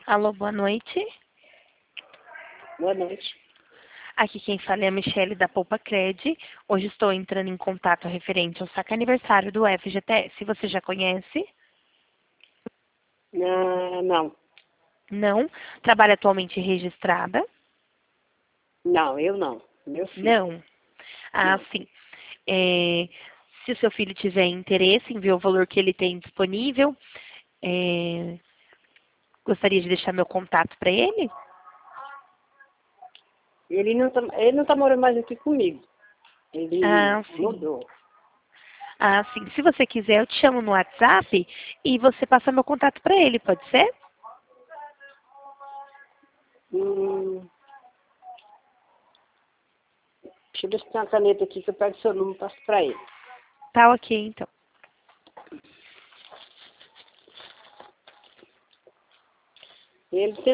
Alô, boa noite. Boa noite. Aqui quem fala é a Michele da Poupa Cred. Hoje estou entrando em contato referente ao saque aniversário do FGTS. Você já conhece? Não, Não? Trabalha atualmente registrada? não, eu não. Meu filho. Não. Ah, Não. sim. Se o seu filho tiver interesse em ver o valor que ele tem disponível, é, gostaria de deixar meu contato para ele? Ele não tá morando mais aqui comigo. Ele Ah, sim. mudou. Ah, sim. Se você quiser, eu te chamo no WhatsApp e você passa meu contato para ele, pode ser? Hum, deixa eu ver se tem uma caneta aqui que eu pego seu número e passo pra ele. Tá ok, então. Ele tem